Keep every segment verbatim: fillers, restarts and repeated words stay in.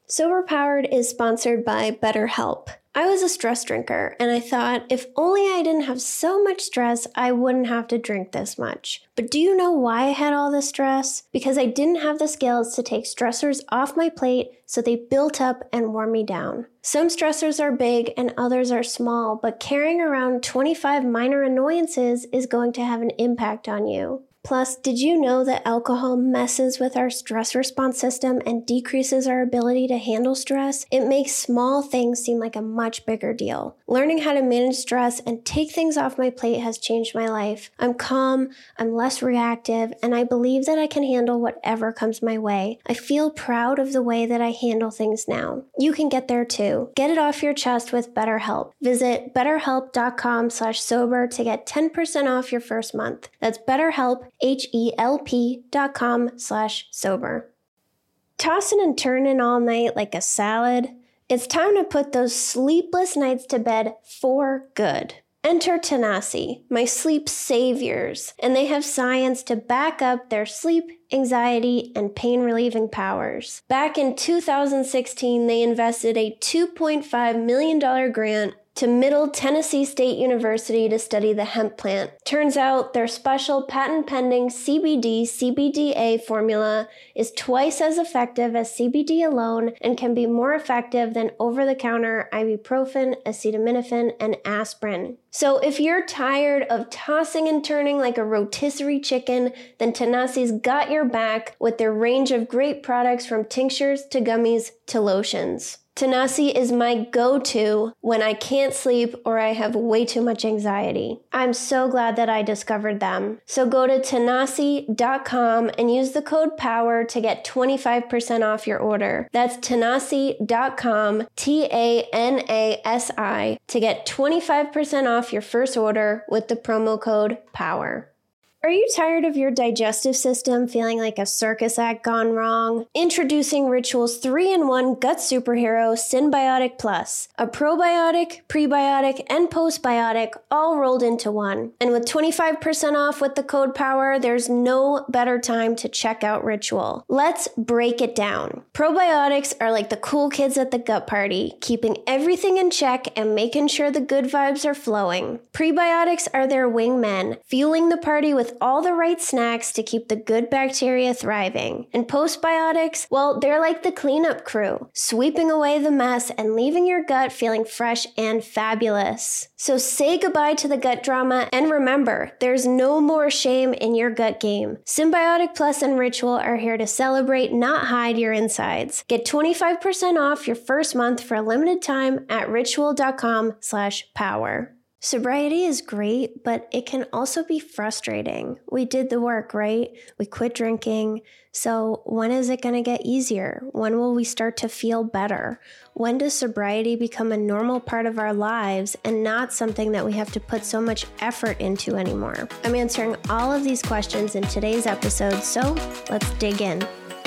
Sober Powered is sponsored by BetterHelp. I was a stress drinker, and I thought if only I didn't have so much stress, I wouldn't have to drink this much. But do you know why I had all this stress? Because I didn't have the skills to take stressors off my plate, so they built up and wore me down. Some stressors are big and others are small, but carrying around twenty-five minor annoyances is going to have an impact on you. Plus, did you know that alcohol messes with our stress response system and decreases our ability to handle stress? It makes small things seem like a much bigger deal. Learning how to manage stress and take things off my plate has changed my life. I'm calm, I'm less reactive, and I believe that I can handle whatever comes my way. I feel proud of the way that I handle things now. You can get there too. Get it off your chest with BetterHelp. Visit betterhelp.com slash sober to get ten percent off your first month. That's BetterHelp, H-E-L-P dot com slash sober. Tossing and turning all night like a salad? It's time to put those sleepless nights to bed for good. Enter Tanasi, my sleep saviors, and they have science to back up their sleep, anxiety, and pain-relieving powers. Back in two thousand sixteen, they invested a two point five million dollars grant to Middle Tennessee State University to study the hemp plant. Turns out their special patent-pending C B D C B D A formula is twice as effective as C B D alone and can be more effective than over-the-counter ibuprofen, acetaminophen, and aspirin. So if you're tired of tossing and turning like a rotisserie chicken, then Tanasi's got your back with their range of great products from tinctures to gummies to lotions. Tanasi is my go-to when I can't sleep or I have way too much anxiety. I'm so glad that I discovered them. So go to Tanasi dot com and use the code POWER to get twenty-five percent off your order. That's Tanasi dot com, T A N A S I, to get twenty-five percent off your first order with the promo code POWER. Are you tired of your digestive system feeling like a circus act gone wrong? Introducing Ritual's three in one gut superhero, Synbiotic Plus, a probiotic, prebiotic, and postbiotic all rolled into one. And with twenty-five percent off with the code POWER, there's no better time to check out Ritual. Let's break it down. Probiotics are like the cool kids at the gut party, keeping everything in check and making sure the good vibes are flowing. Prebiotics are their wingmen, fueling the party with all the right snacks to keep the good bacteria thriving. And postbiotics, well, they're like the cleanup crew, sweeping away the mess and leaving your gut feeling fresh and fabulous. So say goodbye to the gut drama, and remember, there's no more shame in your gut game. Synbiotic Plus and Ritual are here to celebrate, not hide your insides. Get twenty-five percent off your first month for a limited time at ritual.com slash power. Sobriety is great, but it can also be frustrating. We did the work, right? We quit drinking. So when is it going to get easier? When will we start to feel better? When does sobriety become a normal part of our lives and not something that we have to put so much effort into anymore? I'm answering all of these questions in today's episode, so let's dig in.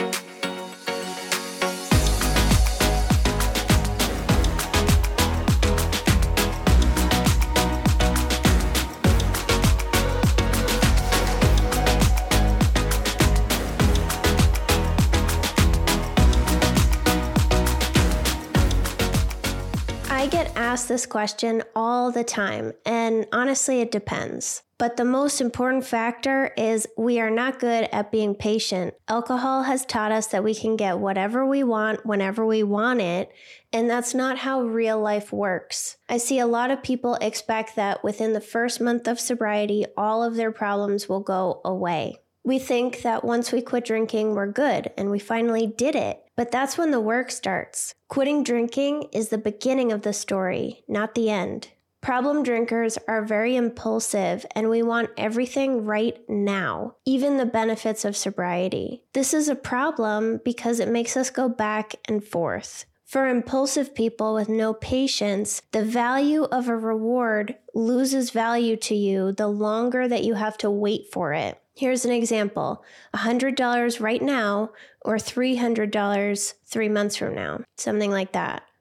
This question all the time, and honestly, it depends. But the most important factor is we are not good at being patient. Alcohol has taught us that we can get whatever we want whenever we want it, and that's not how real life works. I see a lot of people expect that within the first month of sobriety, all of their problems will go away. We think that once we quit drinking, we're good, and we finally did it. But that's when the work starts. Quitting drinking is the beginning of the story, not the end. Problem drinkers are very impulsive, and we want everything right now, even the benefits of sobriety. This is a problem because it makes us go back and forth. For impulsive people with no patience, the value of a reward loses value to you the longer that you have to wait for it. Here's an example, one hundred dollars right now or three hundred dollars three months from now, something like that.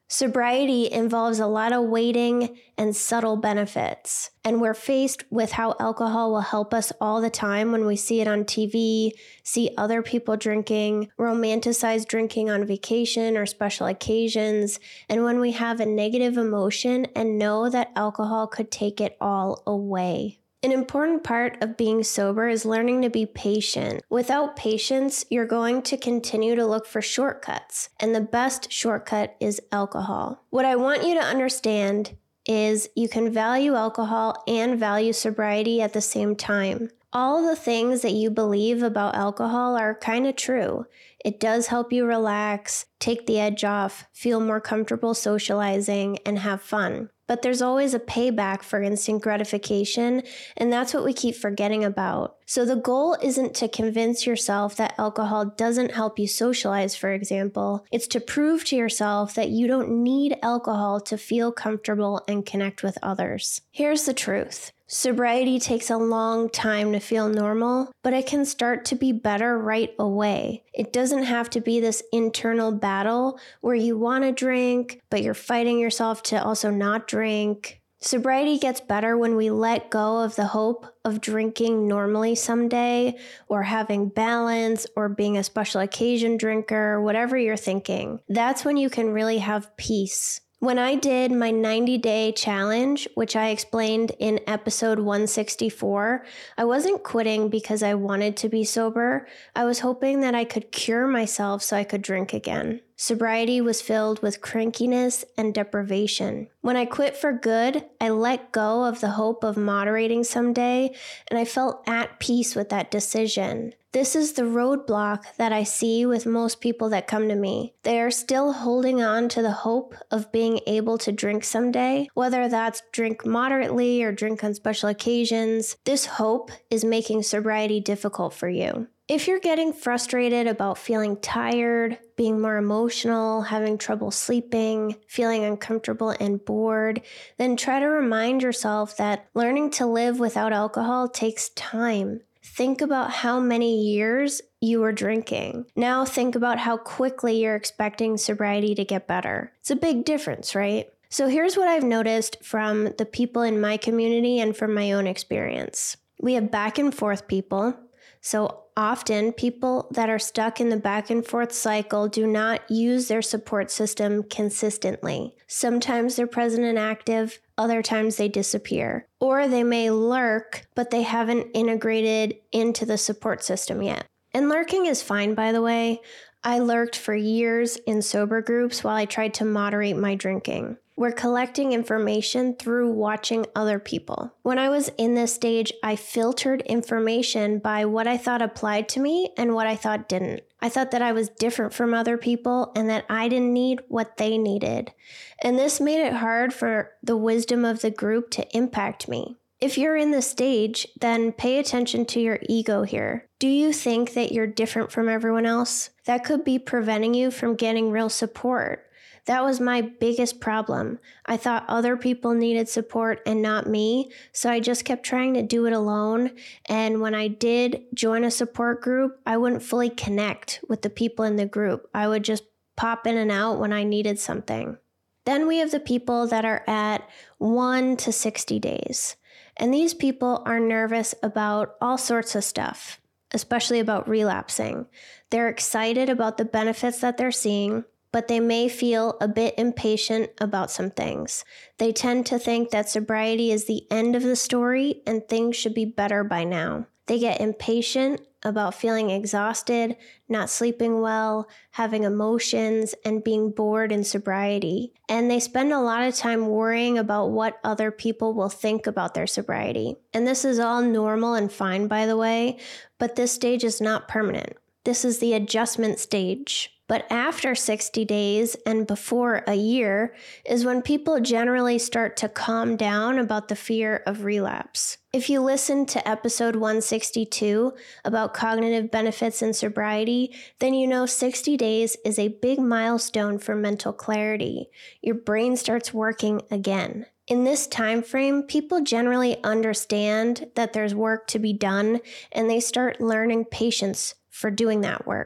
Sobriety involves a lot of waiting and subtle benefits, and we're faced with how alcohol will help us all the time when we see it on T V, see other people drinking, romanticize drinking on vacation or special occasions, and when we have a negative emotion and know that alcohol could take it all away. An important part of being sober is learning to be patient. Without patience, you're going to continue to look for shortcuts, and the best shortcut is alcohol. What I want you to understand is you can value alcohol and value sobriety at the same time. All the things that you believe about alcohol are kind of true. It does help you relax, take the edge off, feel more comfortable socializing, and have fun. But there's always a payback for instant gratification, and that's what we keep forgetting about. So the goal isn't to convince yourself that alcohol doesn't help you socialize, for example. It's to prove to yourself that you don't need alcohol to feel comfortable and connect with others. Here's the truth. Sobriety takes a long time to feel normal, but it can start to be better right away. It doesn't have to be this internal battle where you want to drink, but you're fighting yourself to also not drink. Sobriety gets better when we let go of the hope of drinking normally someday, or having balance, or being a special occasion drinker, whatever you're thinking. That's when you can really have peace. When I did my ninety-day challenge, which I explained in episode one sixty-four, I wasn't quitting because I wanted to be sober. I was hoping that I could cure myself so I could drink again. Sobriety was filled with crankiness and deprivation. When I quit for good, I let go of the hope of moderating someday, and I felt at peace with that decision. This is the roadblock that I see with most people that come to me. They are still holding on to the hope of being able to drink someday, whether that's drink moderately or drink on special occasions. This hope is making sobriety difficult for you. If you're getting frustrated about feeling tired, being more emotional, having trouble sleeping, feeling uncomfortable and bored, then try to remind yourself that learning to live without alcohol takes time. Think about how many years you were drinking. Now think about how quickly you're expecting sobriety to get better. It's a big difference, right? So here's what I've noticed from the people in my community and from my own experience. We have back and forth people. So often, people that are stuck in the back and forth cycle do not use their support system consistently. Sometimes they're present and active, other times they disappear. Or they may lurk, but they haven't integrated into the support system yet. And lurking is fine, by the way. I lurked for years in sober groups while I tried to moderate my drinking. We're collecting information through watching other people. When I was in this stage, I filtered information by what I thought applied to me and what I thought didn't. I thought that I was different from other people and that I didn't need what they needed. And this made it hard for the wisdom of the group to impact me. If you're in this stage, then pay attention to your ego here. Do you think that you're different from everyone else? That could be preventing you from getting real support. That was my biggest problem. I thought other people needed support and not me, so I just kept trying to do it alone. And when I did join a support group, I wouldn't fully connect with the people in the group. I would just pop in and out when I needed something. Then we have the people that are at one to sixty days. And these people are nervous about all sorts of stuff, especially about relapsing. They're excited about the benefits that they're seeing, but they may feel a bit impatient about some things. They tend to think that sobriety is the end of the story and things should be better by now. They get impatient about feeling exhausted, not sleeping well, having emotions, and being bored in sobriety. And they spend a lot of time worrying about what other people will think about their sobriety. And this is all normal and fine, by the way, but this stage is not permanent. This is the adjustment stage. But after sixty days and before a year is when people generally start to calm down about the fear of relapse. If you listen to episode one sixty-two about cognitive benefits in sobriety, then you know sixty days is a big milestone for mental clarity. Your brain starts working again. In this time frame, people generally understand that there's work to be done, and they start learning patience for doing that work.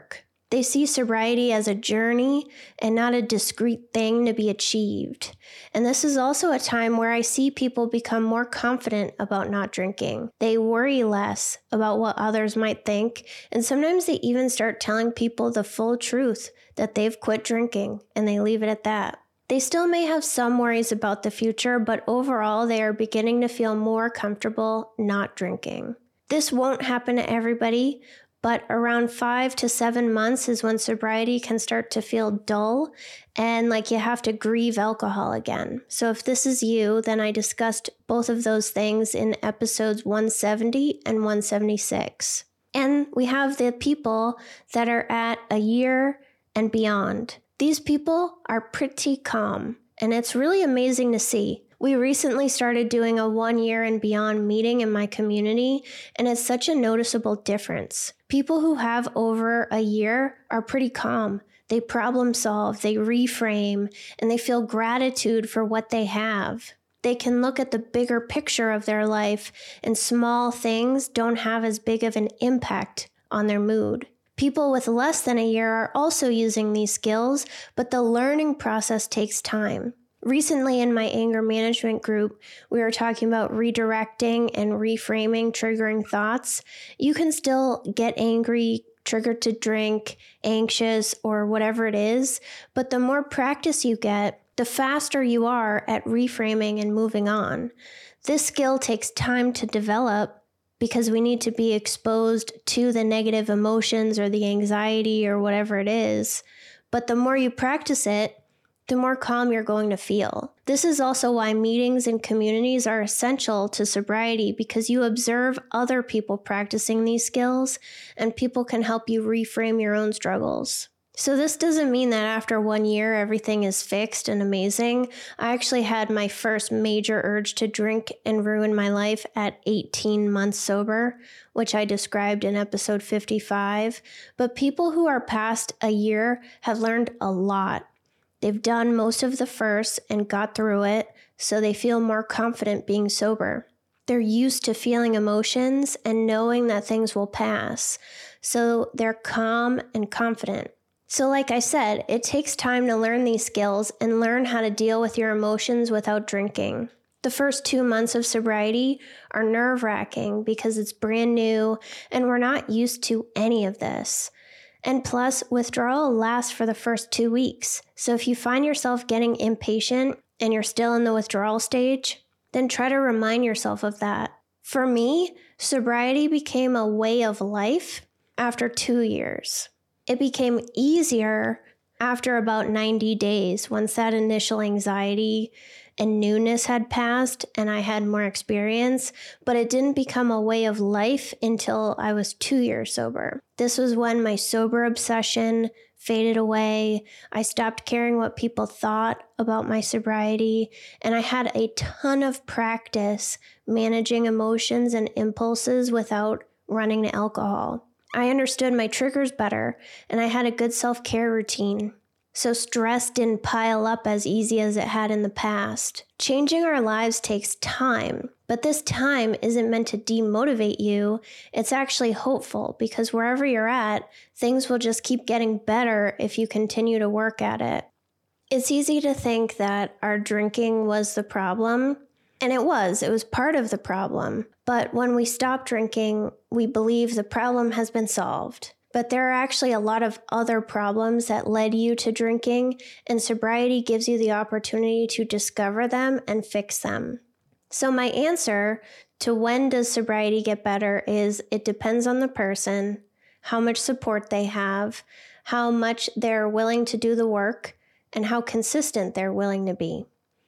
They see sobriety as a journey and not a discrete thing to be achieved. And this is also a time where I see people become more confident about not drinking. They worry less about what others might think, and sometimes they even start telling people the full truth that they've quit drinking, and they leave it at that. They still may have some worries about the future, but overall they are beginning to feel more comfortable not drinking. This won't happen to everybody, but around five to seven months is when sobriety can start to feel dull and like you have to grieve alcohol again. So if this is you, then I discussed both of those things in episodes one seventy and one seventy-six. And we have the people that are at a year and beyond. These people are pretty calm, and it's really amazing to see. We recently started doing a one year and beyond meeting in my community, and it's such a noticeable difference. People who have over a year are pretty calm. They problem solve, they reframe, and they feel gratitude for what they have. They can look at the bigger picture of their life, and small things don't have as big of an impact on their mood. People with less than a year are also using these skills, but the learning process takes time. Recently in my anger management group, we were talking about redirecting and reframing triggering thoughts. You can still get angry, triggered to drink, anxious, or whatever it is, but the more practice you get, the faster you are at reframing and moving on. This skill takes time to develop because we need to be exposed to the negative emotions or the anxiety or whatever it is. But the more you practice it, the more calm you're going to feel. This is also why meetings and communities are essential to sobriety, because you observe other people practicing these skills and people can help you reframe your own struggles. So this doesn't mean that after one year, everything is fixed and amazing. I actually had my first major urge to drink and ruin my life at eighteen months sober, which I described in episode fifty-five. But people who are past a year have learned a lot. They've done most of the first and got through it, so they feel more confident being sober. They're used to feeling emotions and knowing that things will pass, so they're calm and confident. So like I said, it takes time to learn these skills and learn how to deal with your emotions without drinking. The first two months of sobriety are nerve-wracking because it's brand new and we're not used to any of this. And plus, withdrawal lasts for the first two weeks. So if you find yourself getting impatient and you're still in the withdrawal stage, then try to remind yourself of that. For me, sobriety became a way of life after two years. It became easier after about ninety days, once that initial anxiety and newness had passed and I had more experience, but it didn't become a way of life until I was two years sober. This was when my sober obsession faded away. I stopped caring what people thought about my sobriety, and I had a ton of practice managing emotions and impulses without running to alcohol. I understood my triggers better, and I had a good self-care routine. So stress didn't pile up as easy as it had in the past. Changing our lives takes time, but this time isn't meant to demotivate you. It's actually hopeful, because wherever you're at, things will just keep getting better if you continue to work at it. It's easy to think that our drinking was the problem, and it was. It was part of the problem. But when we stop drinking, we believe the problem has been solved. But there are actually a lot of other problems that led you to drinking, and sobriety gives you the opportunity to discover them and fix them. So my answer to when does sobriety get better is it depends on the person, how much support they have, how much they're willing to do the work, and how consistent they're willing to be.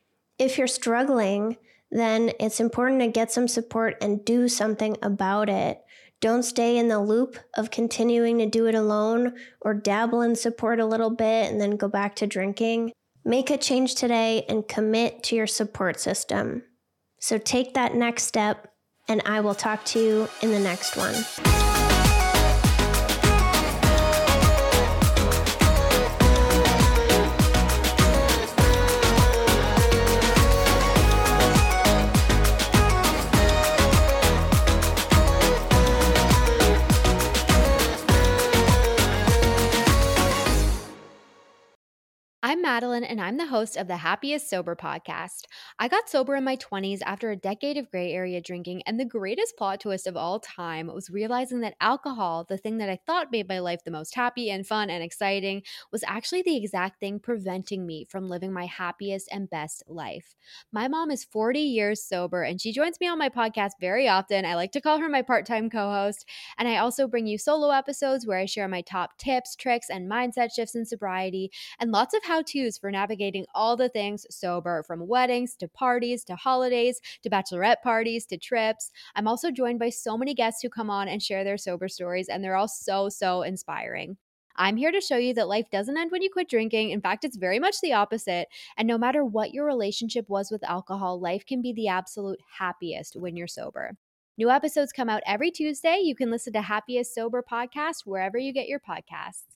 If you're struggling, then it's important to get some support and do something about it. Don't stay in the loop of continuing to do it alone or dabble in support a little bit and then go back to drinking. Make a change today and commit to your support system. So take that next step, and I will talk to you in the next one. I'm Madeline, and I'm the host of the Happiest Sober podcast. I got sober in my twenties after a decade of gray area drinking, and the greatest plot twist of all time was realizing that alcohol, the thing that I thought made my life the most happy and fun and exciting, was actually the exact thing preventing me from living my happiest and best life. My mom is forty years sober, and she joins me on my podcast very often. I like to call her my part time co host, and I also bring you solo episodes where I share my top tips, tricks, and mindset shifts in sobriety, and lots of how-tos for navigating all the things sober, from weddings to parties to holidays to bachelorette parties to trips. I'm also joined by so many guests who come on and share their sober stories, and they're all so, so inspiring. I'm here to show you that life doesn't end when you quit drinking. In fact, it's very much the opposite. And no matter what your relationship was with alcohol, life can be the absolute happiest when you're sober. New episodes come out every Tuesday. You can listen to Happiest Sober podcast wherever you get your podcasts.